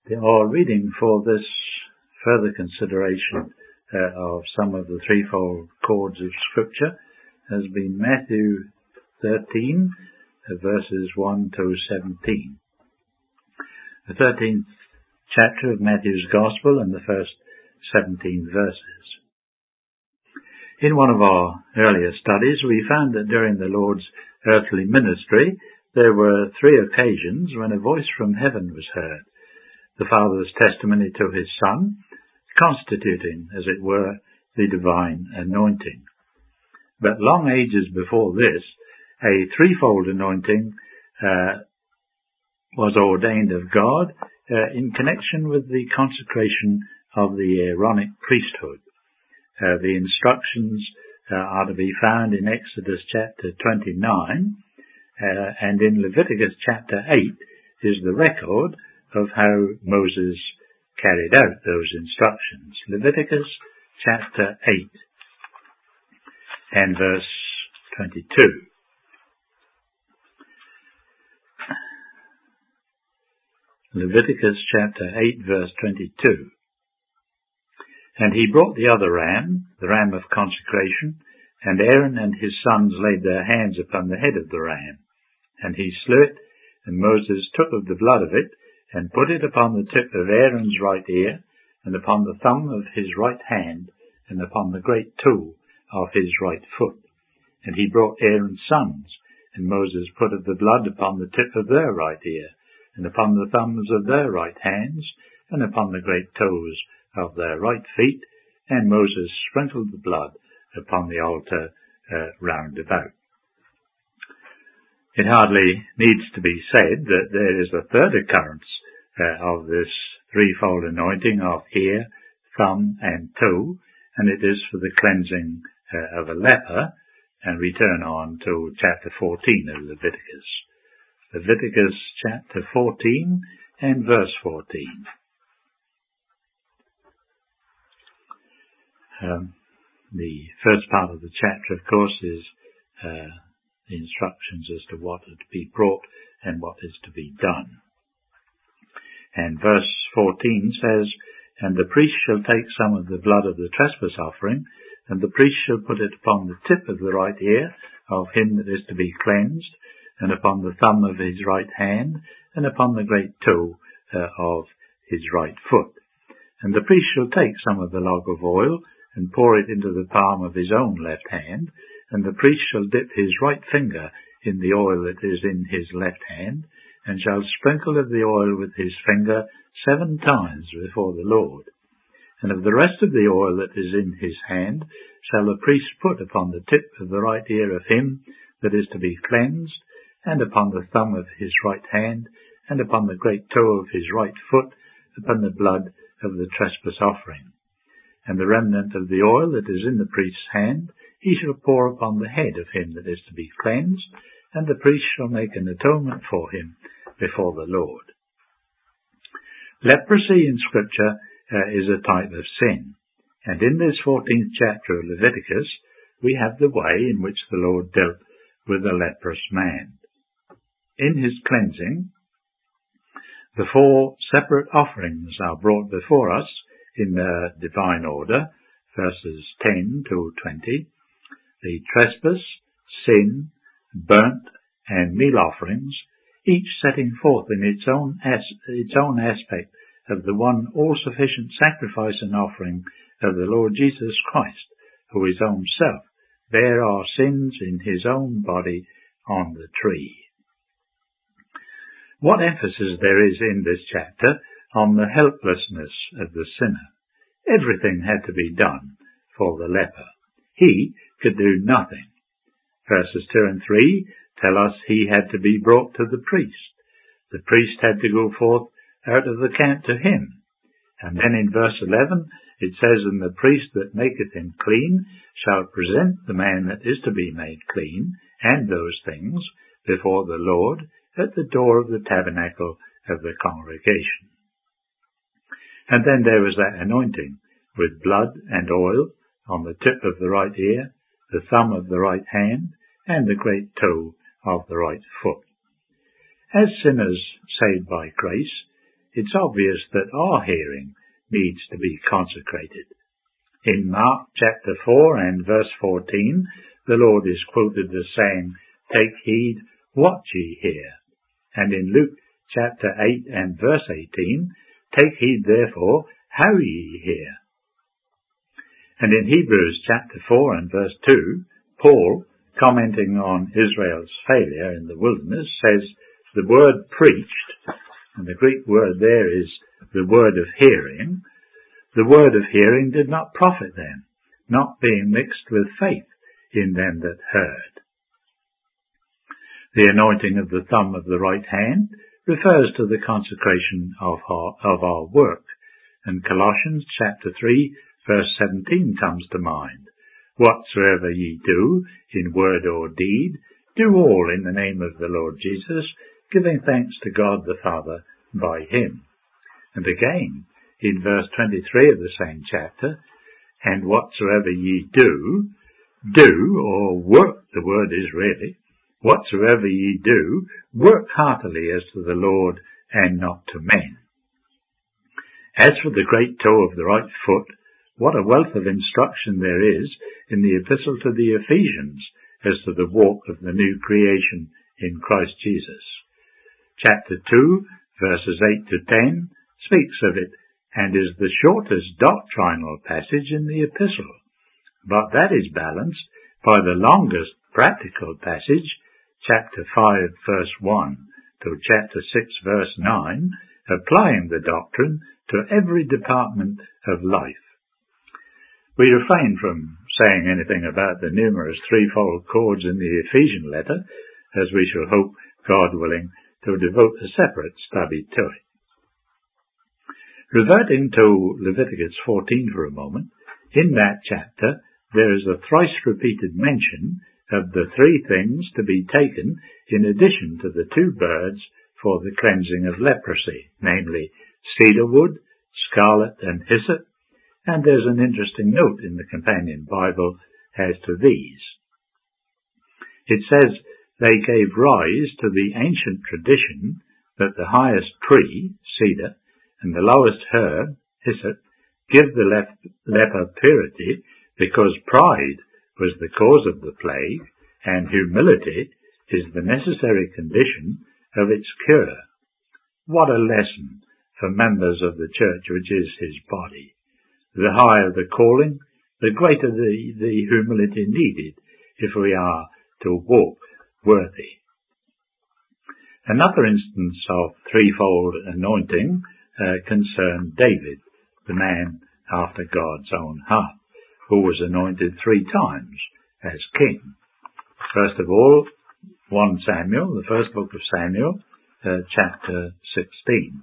Our reading for this further consideration of some of the threefold chords of Scripture has been Matthew 13, verses 1 to 17. The 13th chapter of Matthew's Gospel and the first 17 verses. In one of our earlier studies, we found that during the Lord's earthly ministry, there were 3 occasions when a voice from heaven was heard, the Father's testimony to his Son, constituting, as it were, the divine anointing. But long ages before this, a threefold anointing was ordained of God in connection with the consecration of the Aaronic priesthood. The instructions are to be found in Exodus chapter 29, and in Leviticus chapter 8 is the record of how Moses carried out those instructions. Leviticus chapter 8 and verse 22. Leviticus chapter 8 verse 22. And he brought the other ram, the ram of consecration, and Aaron and his sons laid their hands upon the head of the ram. And he slew it, and Moses took of the blood of it, and put it upon the tip of Aaron's right ear, and upon the thumb of his right hand, and upon the great toe of his right foot. And he brought Aaron's sons, and Moses put of the blood upon the tip of their right ear, and upon the thumbs of their right hands, and upon the great toes of their right feet, and Moses sprinkled the blood upon the altar round about. It hardly needs to be said that there is a third occurrence of this threefold anointing of ear, thumb, and toe, and it is for the cleansing of a leper, and we turn on to chapter 14 of Leviticus. Leviticus chapter 14 and verse 14. The first part of the chapter, of course, is the instructions as to what is to be brought and what is to be done. And verse 14 says, And the priest shall take some of the blood of the trespass offering, and the priest shall put it upon the tip of the right ear of him that is to be cleansed, and upon the thumb of his right hand, and upon the great toe of his right foot. And the priest shall take some of the log of oil, and pour it into the palm of his own left hand, and the priest shall dip his right finger in the oil that is in his left hand, and shall sprinkle of the oil with his finger 7 times before the Lord. And of the rest of the oil that is in his hand shall the priest put upon the tip of the right ear of him that is to be cleansed, and upon the thumb of his right hand, and upon the great toe of his right foot, upon the blood of the trespass offering. And the remnant of the oil that is in the priest's hand he shall pour upon the head of him that is to be cleansed, and the priest shall make an atonement for him before the Lord. Leprosy in Scripture is a type of sin, and in this 14th chapter of Leviticus we have the way in which the Lord dealt with a leprous man. In his cleansing, the 4 separate offerings are brought before us in the divine order, verses 10 to 20, the trespass, sin, burnt, and meal offerings, each setting forth in its own aspect of the one all-sufficient sacrifice and offering of the Lord Jesus Christ, who his own self bare our sins in his own body on the tree. What emphasis there is in this chapter on the helplessness of the sinner. Everything had to be done for the leper. He could do nothing. Verses 2 and 3 tell us he had to be brought to the priest. The priest had to go forth out of the camp to him. And then in verse 11 it says, And the priest that maketh him clean shall present the man that is to be made clean, and those things, before the Lord, at the door of the tabernacle of the congregation. And then there was that anointing with blood and oil on the tip of the right ear, the thumb of the right hand, and the great toe of the right foot. As sinners saved by grace, it's obvious that our hearing needs to be consecrated. In Mark chapter 4 and verse 14, the Lord is quoted as saying, "Take heed what ye hear." And in Luke chapter 8 and verse 18, "Take heed therefore how ye hear." And in Hebrews chapter 4 and verse 2, Paul, commenting on Israel's failure in the wilderness, says, "The word preached," and the Greek word there is the word of hearing, "the word of hearing did not profit them, not being mixed with faith in them that heard." The anointing of the thumb of the right hand refers to the consecration of our work, and Colossians chapter 3 verse 17 comes to mind. "Whatsoever ye do, in word or deed, do all in the name of the Lord Jesus, giving thanks to God the Father by him." And again, in verse 23 of the same chapter, "And whatsoever ye do," or work, the word is really, "whatsoever ye do, work heartily as to the Lord and not to men." As for the great toe of the right foot, what a wealth of instruction there is in the epistle to the Ephesians as to the walk of the new creation in Christ Jesus. Chapter 2, verses 8 to 10, speaks of it and is the shortest doctrinal passage in the epistle, but that is balanced by the longest practical passage, chapter 5, verse 1 to chapter 6, verse 9, applying the doctrine to every department of life. We refrain from saying anything about the numerous threefold chords in the Ephesian letter, as we shall hope, God willing, to devote a separate study to it. Reverting to Leviticus 14 for a moment, in that chapter there is a thrice-repeated mention of the three things to be taken in addition to the 2 birds for the cleansing of leprosy, namely cedar wood, scarlet and hyssop, and there's an interesting note in the Companion Bible as to these. It says, "They gave rise to the ancient tradition that the highest tree, cedar, and the lowest herb, hyssop, give the leper purity because pride was the cause of the plague, and humility is the necessary condition of its cure." What a lesson for members of the church which is his body. The higher the calling, the greater the humility needed if we are to walk worthy. Another instance of threefold anointing concerned David, the man after God's own heart, who was anointed 3 times as king. First of all, 1 Samuel, the first book of Samuel, chapter 16.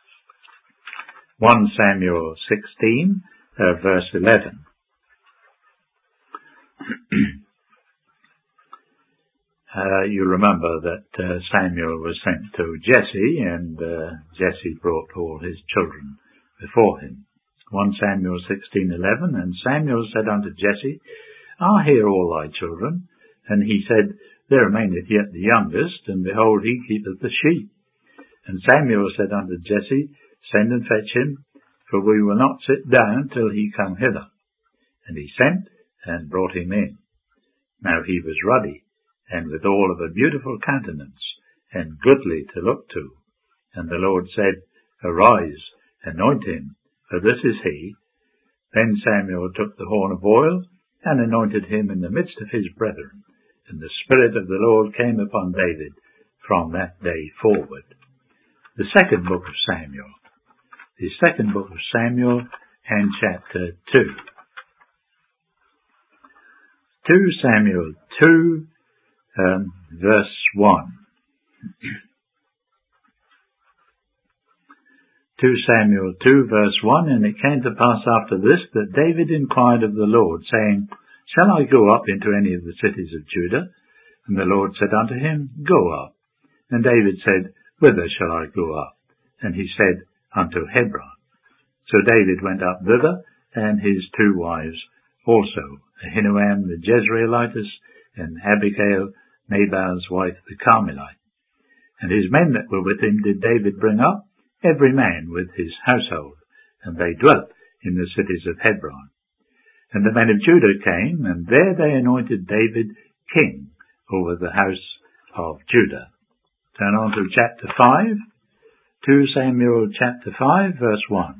1 Samuel 16, verse 11. You remember that Samuel was sent to Jesse, and Jesse brought all his children before him. 1 Samuel 16:11, "And Samuel said unto Jesse, Are here all thy children? And he said, There remaineth yet the youngest, and behold, he keepeth the sheep. And Samuel said unto Jesse, Send and fetch him, for we will not sit down till he come hither. And he sent and brought him in. Now he was ruddy, and withal of a beautiful countenance, and goodly to look to. And the Lord said, Arise, anoint him, for this is he. Then Samuel took the horn of oil, and anointed him in the midst of his brethren. And the Spirit of the Lord came upon David from that day forward." The second book of Samuel. The second book of Samuel and chapter 2. 2 Samuel 2, verse 1. 2 Samuel 2, verse 1, "And it came to pass after this, that David inquired of the Lord, saying, Shall I go up into any of the cities of Judah? And the Lord said unto him, Go up. And David said, Whither shall I go up? And he said, Unto Hebron. So David went up thither, and his 2 wives also, Ahinoam the Jezreelitess, and Abigail, Nabal's wife, the Carmelite. And his men that were with him did David bring up, every man with his household, and they dwelt in the cities of Hebron. And the men of Judah came, and there they anointed David king over the house of Judah. Turn on to chapter 5, 2 Samuel chapter 5, verse 1.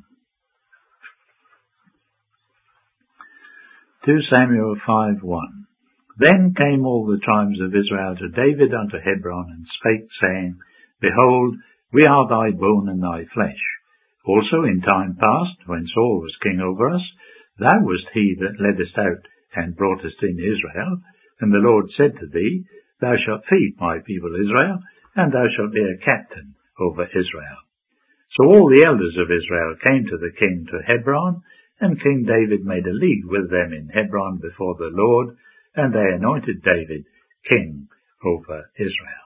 2 Samuel 5:1. Then came all the tribes of Israel to David unto Hebron, and spake, saying, Behold, we are thy bone and thy flesh. Also in time past, when Saul was king over us, thou wast he that leddest out and broughtest in Israel. And the Lord said to thee, Thou shalt feed my people Israel, and thou shalt be a captain over Israel. So all the elders of Israel came to the king to Hebron, and King David made a league with them in Hebron before the Lord, and they anointed David king over Israel.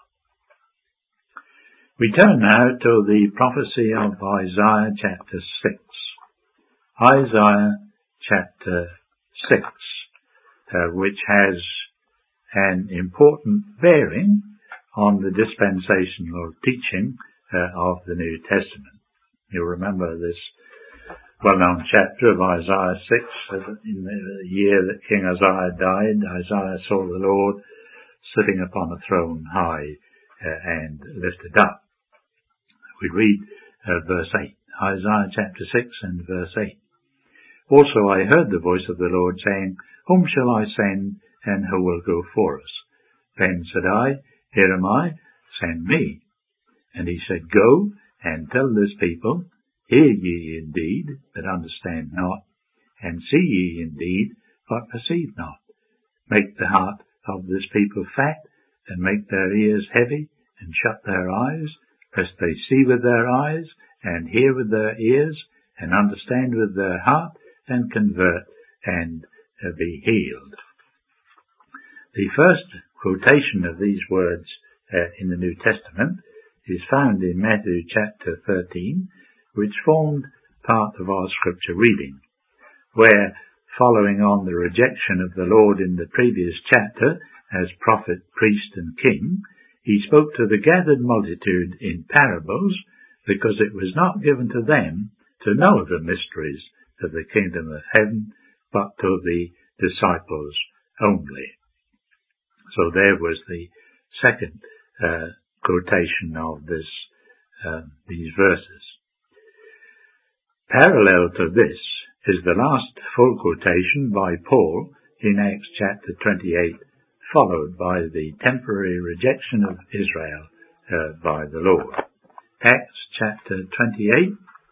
We turn now to the prophecy of Isaiah chapter 6. Isaiah chapter 6, which has an important bearing on the dispensational teaching of the New Testament. You'll remember this well-known chapter of Isaiah 6. In the year that King Uzziah died, Isaiah saw the Lord sitting upon a throne high and lifted up. We read verse 8, Isaiah chapter 6 and verse 8. Also I heard the voice of the Lord saying, Whom shall I send, and who will go for us? Then said I, Here am I, send me. And he said, Go and tell this people, Hear ye indeed, but understand not, and see ye indeed, but perceive not. Make the heart of this people fat, and make their ears heavy, and shut their eyes, lest they see with their eyes, and hear with their ears, and understand with their heart, and convert, and be healed. The first quotation of these words in the New Testament is found in Matthew chapter 13, which formed part of our scripture reading, where, following on the rejection of the Lord in the previous chapter as prophet, priest and king, he spoke to the gathered multitude in parables, because it was not given to them to know the mysteries of the kingdom of heaven, but to the disciples only. So there was the second quotation of these verses. Parallel to this is the last full quotation by Paul in Acts chapter 28, followed by the temporary rejection of Israel by the Lord. Acts chapter 28,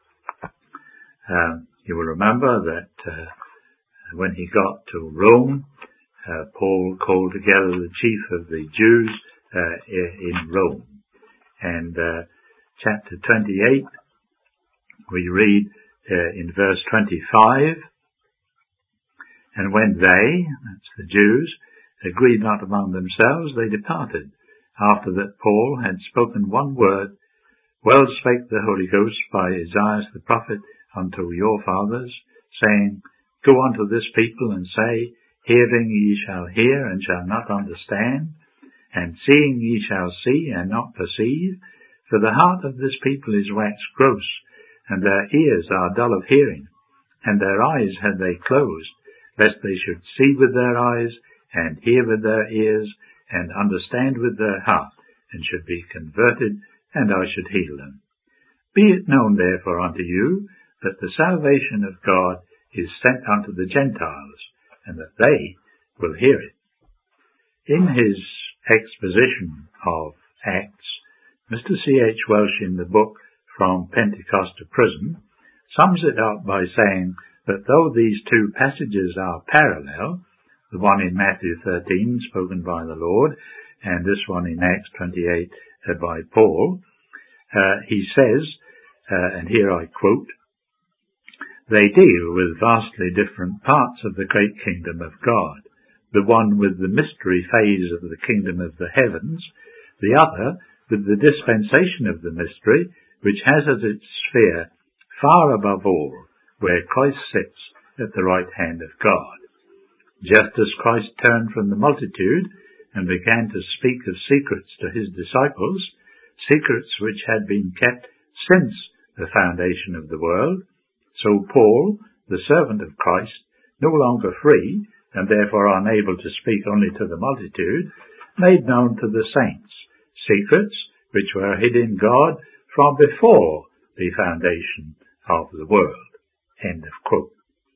you will remember that when he got to Rome, Paul called together the chief of the Jews in Rome. And chapter 28, we read in verse 25, And when they, that's the Jews, agreed not among themselves, they departed, after that Paul had spoken one word, Well spake the Holy Ghost by Isaiah the prophet unto your fathers, saying, Go unto this people, and say, Hearing ye shall hear, and shall not understand, and seeing ye shall see, and not perceive, for the heart of this people is waxed gross, and their ears are dull of hearing, and their eyes had they closed, lest they should see with their eyes, and hear with their ears, and understand with their heart, and should be converted, and I should heal them. Be it known therefore unto you, that the salvation of God is sent unto the Gentiles, and that they will hear it. In his exposition of Acts, Mr. C.H. Welsh, in the book From Pentecost to Prison, sums it up by saying that though these two passages are parallel, the one in Matthew 13 spoken by the Lord, and this one in Acts 28 by Paul, he says, and here I quote, They deal with vastly different parts of the great kingdom of God, the one with the mystery phase of the kingdom of the heavens, the other with the dispensation of the mystery, which has as its sphere far above all, where Christ sits at the right hand of God. Just as Christ turned from the multitude and began to speak of secrets to his disciples, secrets which had been kept since the foundation of the world, so Paul, the servant of Christ, no longer free, and therefore unable to speak only to the multitude, made known to the saints secrets which were hid in God from before the foundation of the world. End of quote.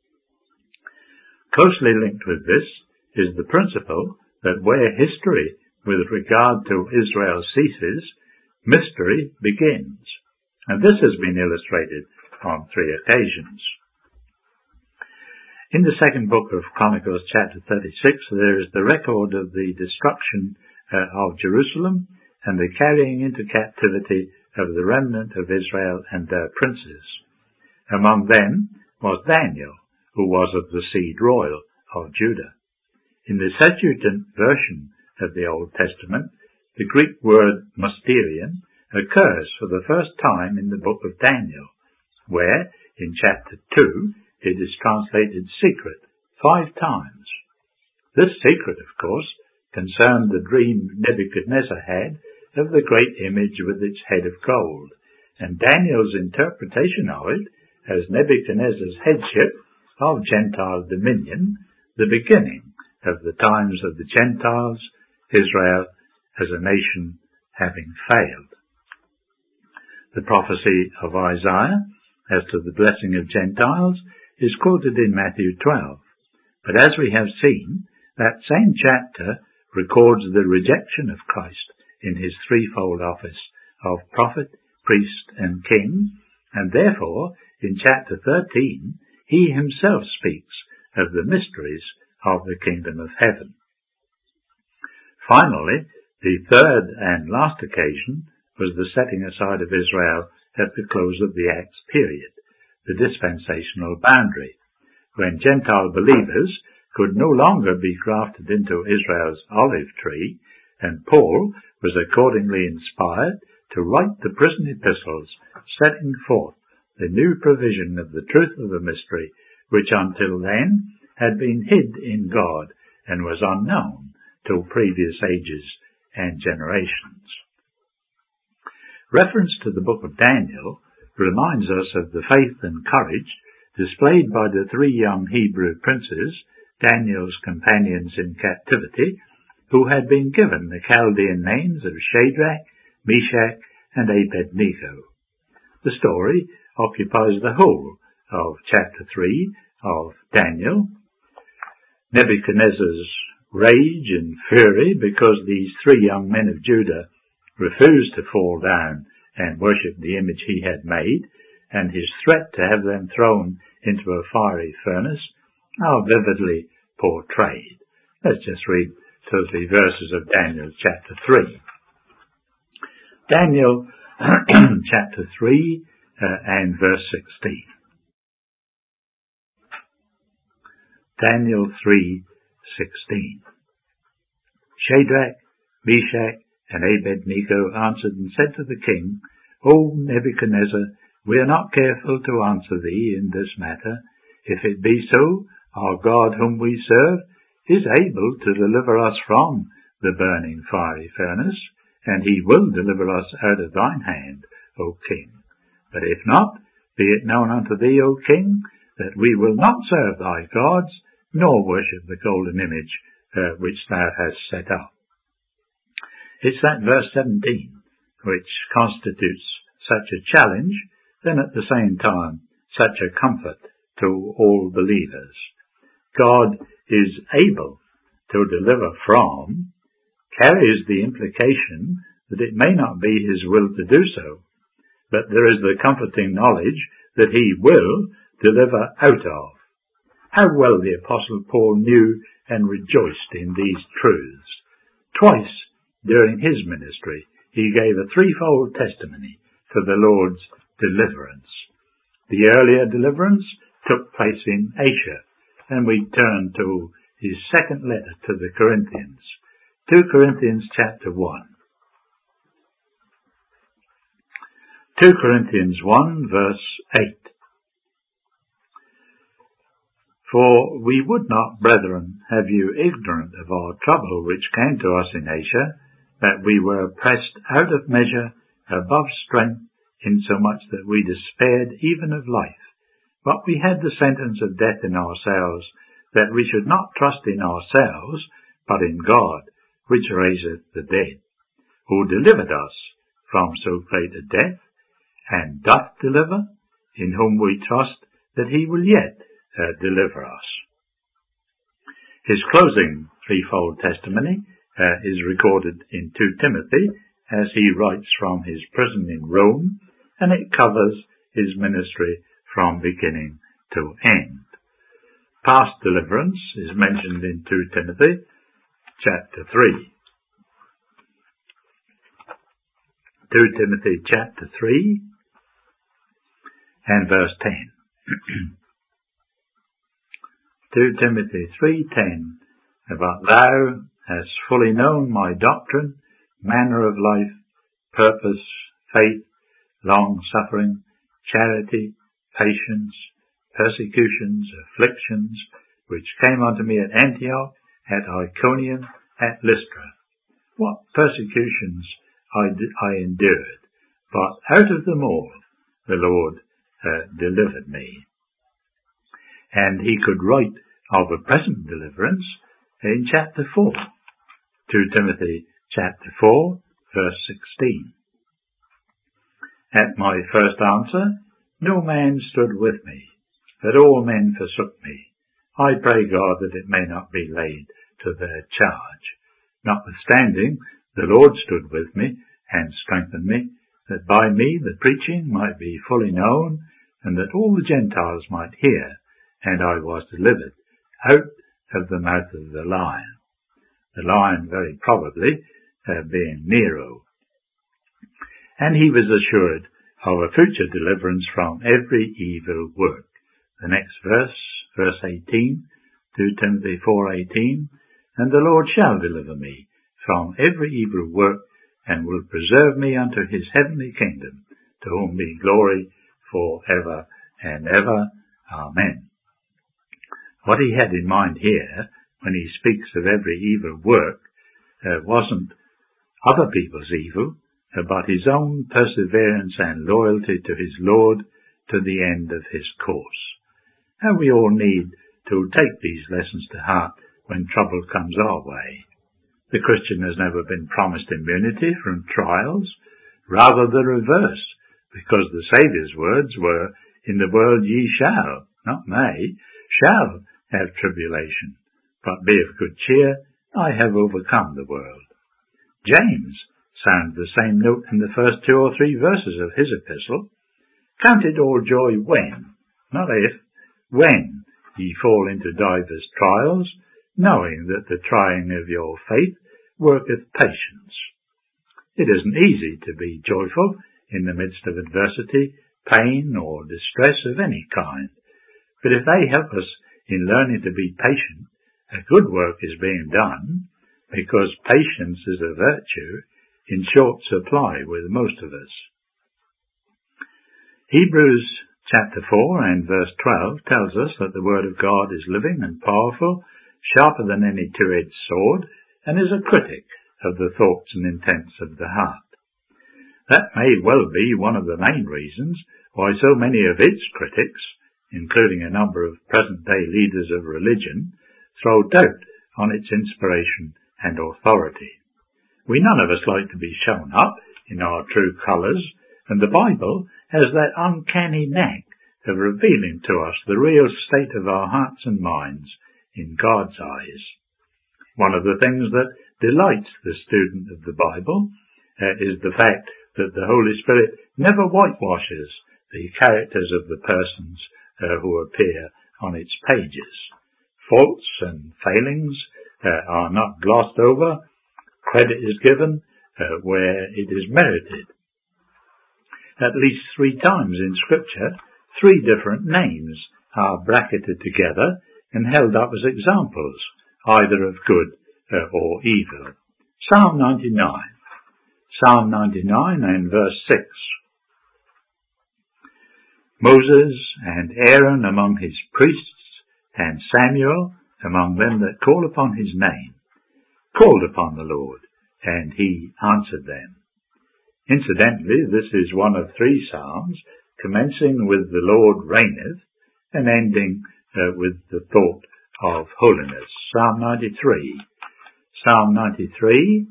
Closely linked with this is the principle that where history with regard to Israel ceases, mystery begins. And this has been illustrated on 3 occasions. In the second book of Chronicles, chapter 36, there is the record of the destruction of Jerusalem and the carrying into captivity of the remnant of Israel and their princes. Among them was Daniel, who was of the seed royal of Judah. In the Septuagint version of the Old Testament, the Greek word mysterion occurs for the first time in the book of Daniel, where, in chapter 2, it is translated secret 5 times. This secret, of course, concerned the dream Nebuchadnezzar had of the great image with its head of gold, and Daniel's interpretation of it as Nebuchadnezzar's headship of Gentile dominion, the beginning of the times of the Gentiles, Israel as a nation having failed. The prophecy of Isaiah as to the blessing of Gentiles is quoted in Matthew 12. But as we have seen, that same chapter records the rejection of Christ in his threefold office of prophet, priest, and king, and therefore, in chapter 13, he himself speaks of the mysteries of the kingdom of heaven. Finally, the third and last occasion was the setting aside of Israel at the close of the Acts period, the dispensational boundary, when Gentile believers could no longer be grafted into Israel's olive tree, and Paul was accordingly inspired to write the prison epistles setting forth the new provision of the truth of the mystery, which until then had been hid in God and was unknown till previous ages and generations. Reference to the book of Daniel reminds us of the faith and courage displayed by the 3 young Hebrew princes, Daniel's companions in captivity, who had been given the Chaldean names of Shadrach, Meshach, and Abednego. The story occupies the whole of chapter 3 of Daniel. Nebuchadnezzar's rage and fury because these 3 young men of Judah refused to fall down and worship the image he had made, and his threat to have them thrown into a fiery furnace, are vividly portrayed. Let's just read 2 or 3 verses of Daniel chapter 3. Daniel chapter 3 and verse 16. Daniel 3:16. Shadrach, Meshach, and Abednego answered and said to the king, O Nebuchadnezzar, we are not careful to answer thee in this matter. If it be so, our God whom we serve is able to deliver us from the burning fiery furnace, and he will deliver us out of thine hand, O king. But if not, be it known unto thee, O king, that we will not serve thy gods, nor worship the golden image which thou hast set up. It's that verse 17 which constitutes such a challenge, then at the same time such a comfort to all believers. God is able to deliver from carries the implication that it may not be his will to do so, but there is the comforting knowledge that he will deliver out of. How well the Apostle Paul knew and rejoiced in these truths. Twice during his ministry, he gave a 3-fold testimony to the Lord's deliverance. The earlier deliverance took place in Asia, and we turn to his second letter to the Corinthians, 2 Corinthians chapter 1. 2 Corinthians 1 verse 8. For we would not, brethren, have you ignorant of our trouble which came to us in Asia, that we were pressed out of measure, above strength, insomuch that we despaired even of life. But we had the sentence of death in ourselves, that we should not trust in ourselves, but in God, which raiseth the dead, who delivered us from so great a death, and doth deliver, in whom we trust that he will yet deliver us. His closing threefold testimony is recorded in 2 Timothy, as he writes from his prison in Rome, and it covers his ministry from beginning to end. Past deliverance is mentioned in 2 Timothy chapter 3. 2 Timothy chapter 3 and verse 10. 2 Timothy 3:10, But thou hast fully known my doctrine, manner of life, purpose, faith, long-suffering, charity, patience, persecutions, afflictions, which came unto me at Antioch, at Iconium, at Lystra. What persecutions I endured, but out of them all the Lord delivered me. And he could write of a present deliverance in chapter 4, 2 Timothy chapter 4, verse 16. At my first answer, no man stood with me, but all men forsook me. I pray God that it may not be laid to their charge. Notwithstanding, the Lord stood with me and strengthened me, that by me the preaching might be fully known, and that all the Gentiles might hear, and I was delivered out of the mouth of the lion. The lion very probably being Nero. And he was assured of a future deliverance from every evil work. The next verse, verse 18, 2 Timothy 4:18, And the Lord shall deliver me from every evil work, and will preserve me unto his heavenly kingdom, to whom be glory for ever and ever. Amen. What he had in mind here, when he speaks of every evil work, wasn't other people's evil, but his own perseverance and loyalty to his Lord to the end of his course. And we all need to take these lessons to heart when trouble comes our way. The Christian has never been promised immunity from trials, rather the reverse, because the Saviour's words were, In the world ye shall, not may, shall have tribulation, but be of good cheer, I have overcome the world. James sounds the same note in the first 2 or 3 verses of his epistle. Count it all joy when, not if, when ye fall into divers trials, knowing that the trying of your faith worketh patience. It isn't easy to be joyful in the midst of adversity, pain, or distress of any kind. But if they help us in learning to be patient, a good work is being done, because patience is a virtue in short supply with most of us. Hebrews chapter 4 and verse 12 tells us that the Word of God is living and powerful, sharper than any two-edged sword, and is a critic of the thoughts and intents of the heart. That may well be one of the main reasons why so many of its critics, including a number of present-day leaders of religion, throw doubt on its inspiration and authority. We none of us like to be shown up in our true colours, and the Bible has that uncanny knack of revealing to us the real state of our hearts and minds in God's eyes. One of the things that delights the student of the Bible is the fact that the Holy Spirit never whitewashes the characters of the persons who appear on its pages. Faults and failings are not glossed over. Credit is given where it is merited. At least 3 times in Scripture, 3 different names are bracketed together and held up as examples, either of good or evil. Psalm 99. Psalm 99 and verse 6. Moses and Aaron among his priests, and Samuel among them that call upon his name, called upon the Lord, and he answered them. Incidentally, this is one of 3 psalms, commencing with "The Lord reigneth," and ending with the thought of holiness. Psalm 93. Psalm 93,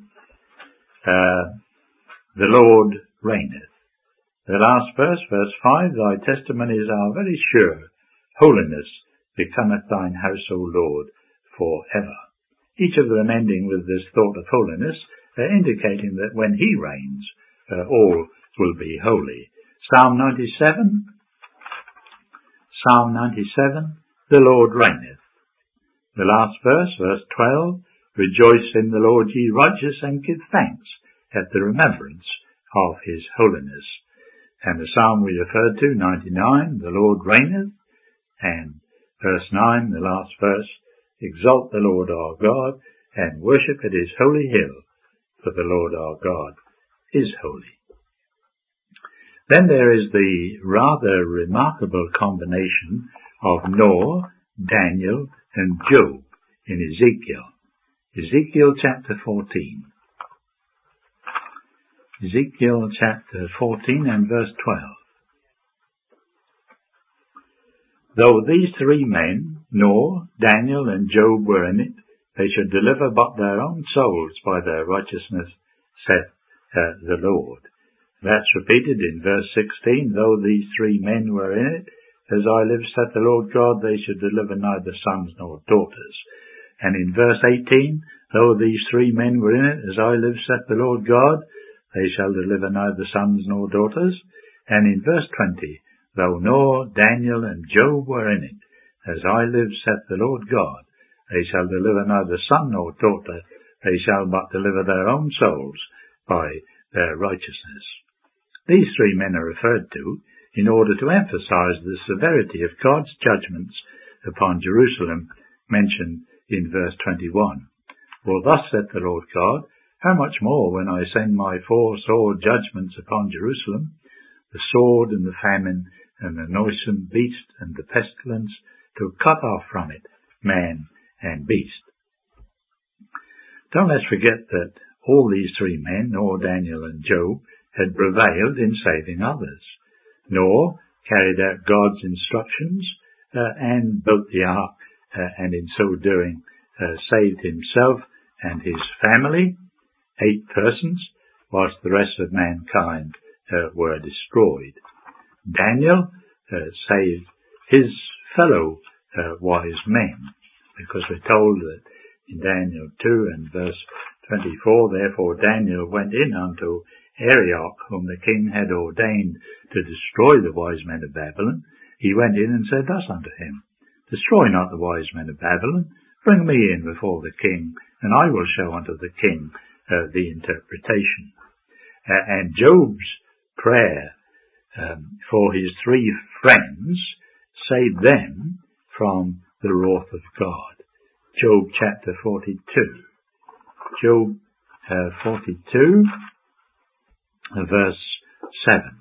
the Lord reigneth. The last verse, verse 5, "Thy testimonies are very sure. Holiness becometh thine house, O Lord, for ever." Each of them ending with this thought of holiness, indicating that when he reigns, all will be holy. Psalm 97. Psalm 97, the Lord reigneth. The last verse, verse 12, "Rejoice in the Lord, ye righteous, and give thanks at the remembrance of his holiness." And the psalm we referred to, 99, "The Lord reigneth." And verse 9, the last verse, "Exalt the Lord our God, and worship at his holy hill, for the Lord our God is holy." Then there is the rather remarkable combination of Noah, Daniel, and Job in Ezekiel. Ezekiel chapter 14. Ezekiel chapter 14 and verse 12. "Though these 3 men, Noah, Daniel, and Job, were in it, they should deliver but their own souls by their righteousness, saith the Lord." That's repeated in verse 16. "Though these 3 men were in it, as I live, saith the Lord God, they should deliver neither sons nor daughters." And in verse 18, "Though these 3 men were in it, as I live, saith the Lord God, they shall deliver neither sons nor daughters." And in verse 20, "Though Noah, Daniel, and Job were in it, as I live, saith the Lord God, they shall deliver neither son nor daughter, they shall but deliver their own souls by their righteousness." These 3 men are referred to in order to emphasize the severity of God's judgments upon Jerusalem mentioned in verse 21. "For thus saith the Lord God, how much more when I send my 4 sore judgments upon Jerusalem, the sword and the famine and the noisome beast and the pestilence, to cut off from it man and beast." Don't let's forget that all these 3 men, Noah, Daniel, and Job, had prevailed in saving others. Noah carried out God's instructions and built the ark, and in so doing saved himself and his family, 8 persons, whilst the rest of mankind were destroyed. Daniel saved his fellow wise men, because we're told that in Daniel 2 and verse 24, "Therefore Daniel went in unto Arioch, whom the king had ordained to destroy the wise men of Babylon. He went in and said thus unto him, Destroy not the wise men of Babylon, bring me in before the king, and I will show unto the king the interpretation." And Job's prayer for his 3 friends saved them from the wrath of God. Job chapter 42. Job 42, verse 7.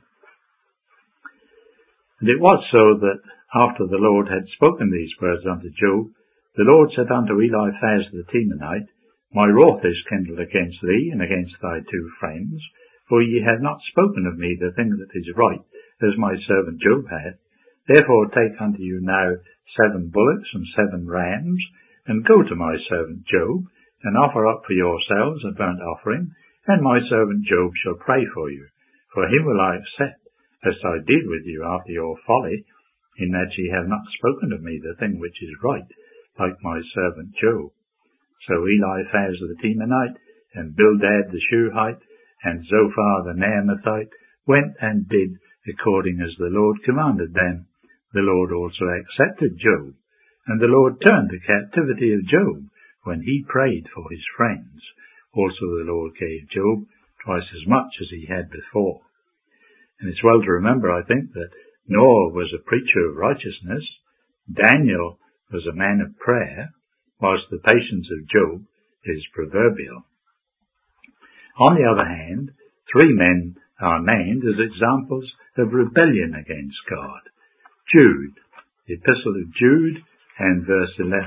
"And it was so that after the Lord had spoken these words unto Job, the Lord said unto Eliphaz the Temanite, My wrath is kindled against thee and against thy 2 friends, for ye have not spoken of me the thing that is right, as my servant Job hath. Therefore take unto you now 7 bullocks and 7 rams, and go to my servant Job, and offer up for yourselves a burnt offering, and my servant Job shall pray for you. For him will I accept, lest I deal with you after your folly, in that ye have not spoken of me the thing which is right, like my servant Job." So Eliphaz the Temanite, and Bildad the Shuhite, and Zophar the Naamathite went and did according as the Lord commanded them. The Lord also accepted Job, and the Lord turned the captivity of Job when he prayed for his friends. Also the Lord gave Job twice as much as he had before. And it's well to remember, I think, that Noah was a preacher of righteousness, Daniel was a man of prayer, whilst the patience of Job is proverbial. On the other hand, 3 men are named as examples of rebellion against God. Jude, the Epistle of Jude, and verse 11.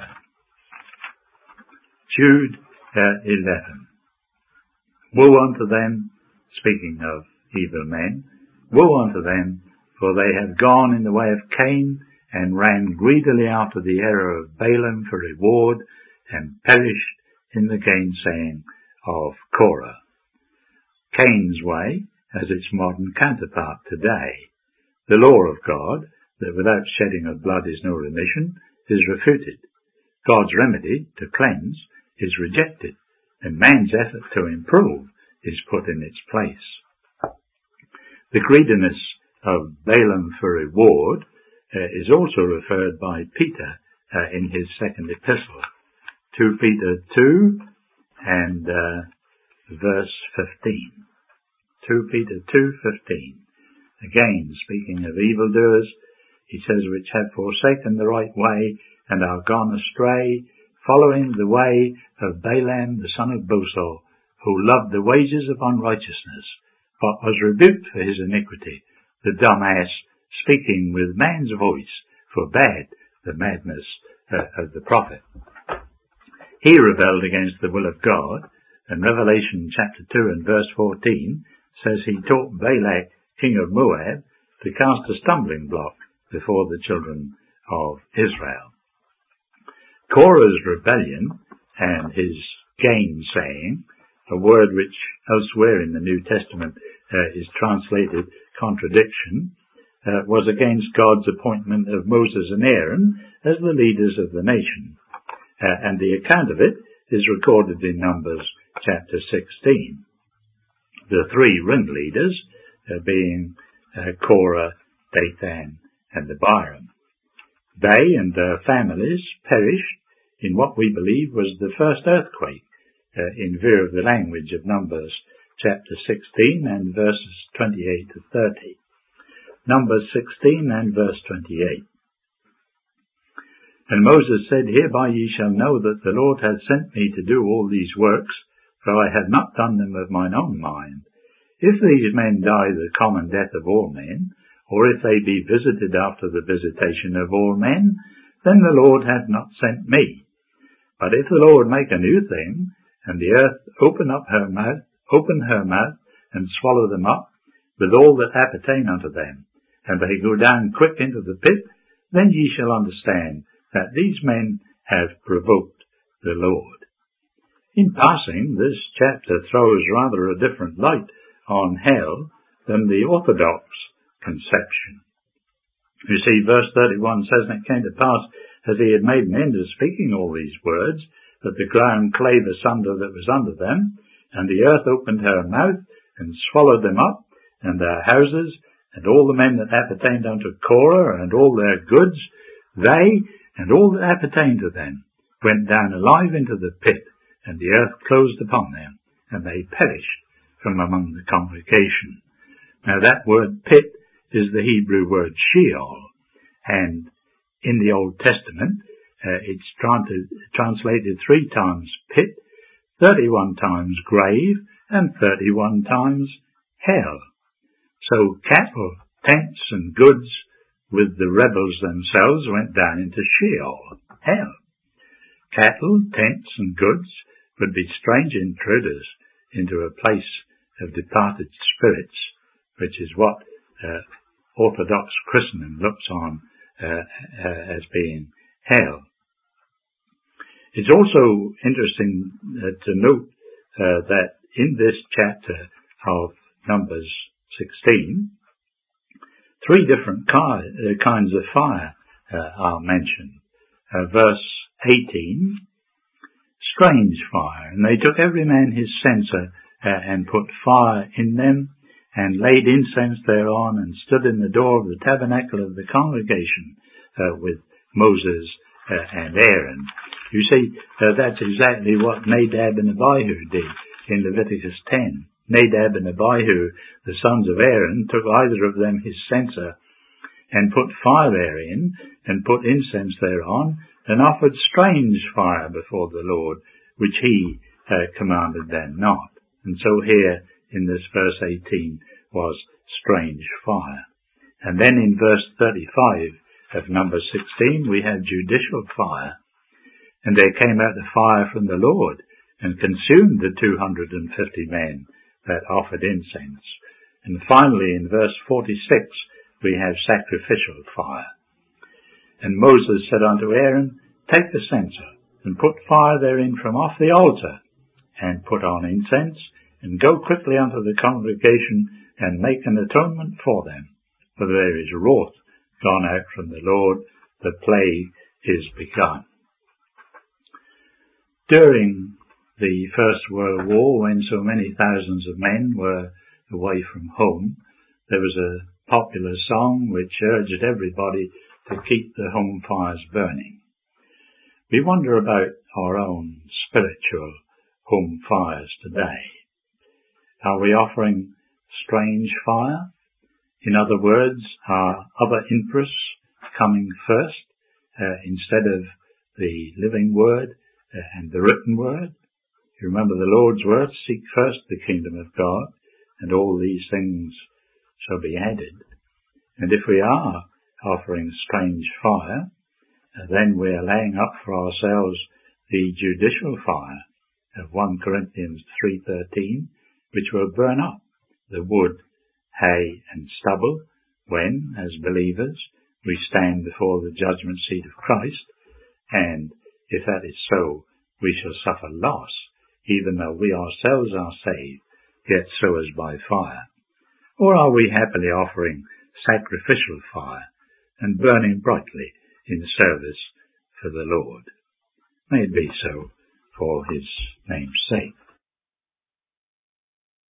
Jude 11. "Woe unto them," speaking of evil men. Woe unto them, for they have gone in the way of Cain, and ran greedily after the error of Balaam for reward, and perished in the gainsaying of Korah. Cain's way has its modern counterpart today. The law of God, that without shedding of blood is no remission, is refuted. God's remedy, to cleanse, is rejected, and man's effort to improve is put in its place. The greediness of Balaam for reward is also referred by Peter in his second epistle, 2 Peter 2 and verse 15. 2 Peter 2:15. Again, speaking of evildoers, he says, which have forsaken the right way and are gone astray, following the way of Balaam the son of Bosor, who loved the wages of unrighteousness, but was rebuked for his iniquity. The dumb ass, speaking with man's voice, forbade the madness of the prophet. He rebelled against the will of God, and Revelation chapter 2 and verse 14 says he taught Balak, king of Moab, to cast a stumbling block before the children of Israel. Korah's rebellion and his gainsaying, a word which elsewhere in the New Testament is translated contradiction, was against God's appointment of Moses and Aaron as the leaders of the nation. And the account of it is recorded in Numbers chapter 16. The three ringleaders being Korah, Dathan, and Abiram. They and their families perished in what we believe was the first earthquake, in view of the language of Numbers chapter 16 and verses 28 to 30. Numbers 16 and verse 28. And Moses said, Hereby ye shall know that the Lord hath sent me to do all these works, for I have not done them of mine own mind. If these men die the common death of all men, or if they be visited after the visitation of all men, then the Lord hath not sent me. But if the Lord make a new thing, and the earth open her mouth, and swallow them up, with all that appertain unto them, and they go down quick into the pit, then ye shall understand that these men have provoked the Lord. In passing, this chapter throws rather a different light on hell than the orthodox conception. You see, verse 31 says, And it came to pass, as he had made an end of speaking all these words, that the ground clave asunder that was under them, and the earth opened her mouth, and swallowed them up, and their houses, and all the men that appertained unto Korah, and all their goods, they, and all that appertained to them, went down alive into the pit, and the earth closed upon them, and they perished from among the congregation. Now that word pit is the Hebrew word Sheol, and in the Old Testament it's translated 3 times pit, 31 times grave, and 31 times hell. So cattle, tents, and goods with the rebels themselves went down into Sheol, hell. Cattle, tents, and goods would be strange intruders into a place of departed spirits, which is what Orthodox Christendom looks on as being hell. It's also interesting to note that in this chapter of Numbers 16, 3 different kinds of fire are mentioned. Verse 18, strange fire. And they took every man his censer and put fire in them, and laid incense thereon, and stood in the door of the tabernacle of the congregation with Moses and Aaron. You see, that's exactly what Nadab and Abihu did in Leviticus 10. Nadab and Abihu, the sons of Aaron, took either of them his censer and put fire therein, and put incense thereon, and offered strange fire before the Lord, which he commanded them not. And so here in this verse 18 was strange fire. And then in verse 35 of Numbers 16 we have judicial fire. And there came out the fire from the Lord, and consumed the 250 men that offered incense. And finally, in verse 46, we have sacrificial fire. And Moses said unto Aaron, Take the censer, and put fire therein from off the altar, and put on incense, and go quickly unto the congregation, and make an atonement for them. For there is wrath gone out from the Lord, the plague is begun. During the First World War, when so many thousands of men were away from home, there was a popular song which urged everybody to keep the home fires burning. We wonder about our own spiritual home fires today. Are we offering strange fire? In other words, are other interests coming first instead of the living word and the written word? You remember the Lord's word, seek first the kingdom of God, and all these things shall be added. And if we are offering strange fire, then we are laying up for ourselves the judicial fire of 1 Corinthians 3:13, which will burn up the wood, hay and stubble when, as believers, we stand before the judgment seat of Christ, and if that is so, we shall suffer loss, even though we ourselves are saved, yet so as by fire. Or are we happily offering sacrificial fire and burning brightly in service for the Lord? May it be so for his name's sake.